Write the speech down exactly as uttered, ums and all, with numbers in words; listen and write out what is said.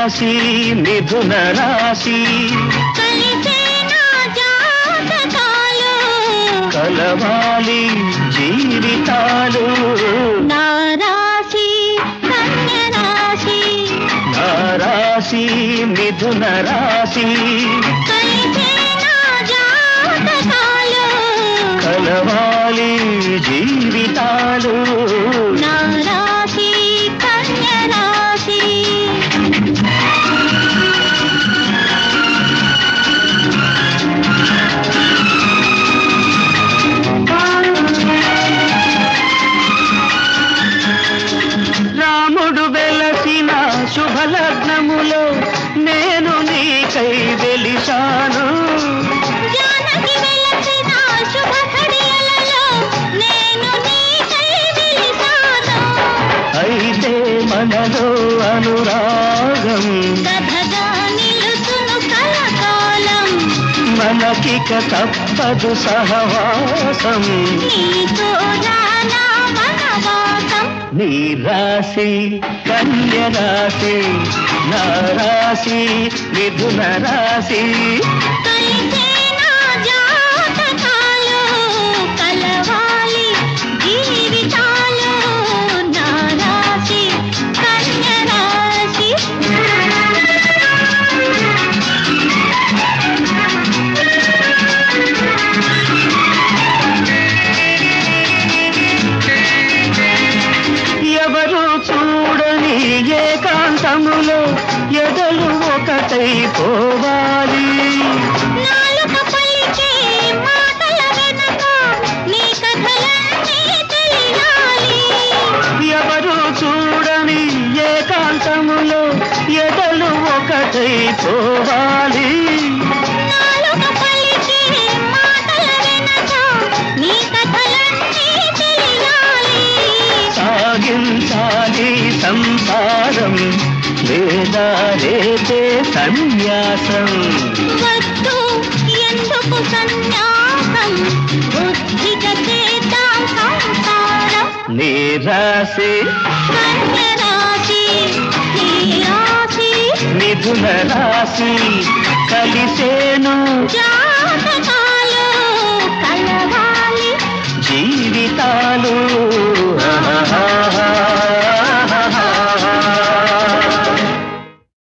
రాశి మిథున రాశి కలవాలి జీవితాలు నా రాశి కన్య రాశి నా రాశి మిథున రాశి కలవాలి జీవితాలు నా రాశి కన్య రాశి రాముడు వెలసిన శుభలగ్నములో నేను నీకై వెలిశాను అయితే మనలో అనురాగం మనకిక తప్పదు సహవాసం నీ రాశి కన్య రాశి నా రాశి మిథున రాశి ఏకాంతములో ఎదలు ఒకటై పోవాలి ఎవరు చూడని ఏకాంతములో ఎదలు ఒకటై పోవాలి సాగించాలి సంసారం లేదా రేపే సన్యాసం వద్దు ఎందుకు సన్యాసం బుద్ధిగా చేద్దాం సంసారం నీ రాశి కన్య రాశి నీ రాశి మిథున రాశి కలిసేను జాతకాలు కలవాలి జీవితాలు